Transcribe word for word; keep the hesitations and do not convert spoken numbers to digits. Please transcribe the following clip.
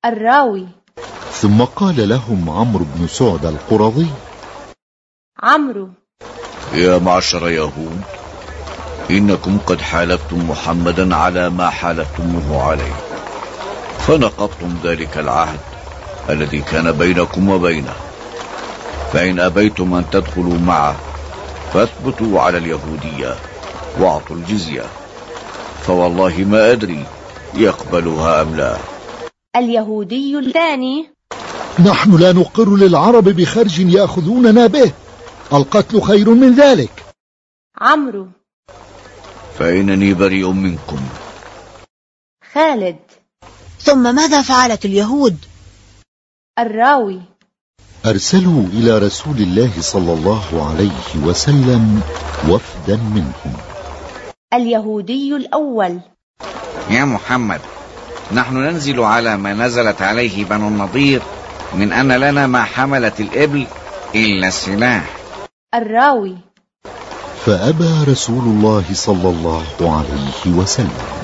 الراوي: ثم قال لهم عمرو بن سعد القرظي: عمرو: يا معشر يهود، إنكم قد حالفتم محمدا على ما حالفتموه عليه، فنقضتم ذلك العهد الذي كان بينكم وبينه، فإن أبيتم أن تدخلوا معه فاثبتوا على اليهودية واعطوا الجزية، فوالله ما أدري يقبلها أم لا. اليهودي الثاني: نحن لا نقر للعرب بخرج يأخذوننا به، القتل خير من ذلك. عمرو: فإنني بريء منكم. خالد: ثم ماذا فعلت اليهود؟ الراوي: أرسلوا إلى رسول الله صلى الله عليه وسلم وفدا منهم. اليهودي الأول: يا محمد، نحن ننزل على ما نزلت عليه بنو النضير من أن لنا ما حملت الإبل إلا السلاح. الراوي: فأبى رسول الله صلى الله عليه وسلم.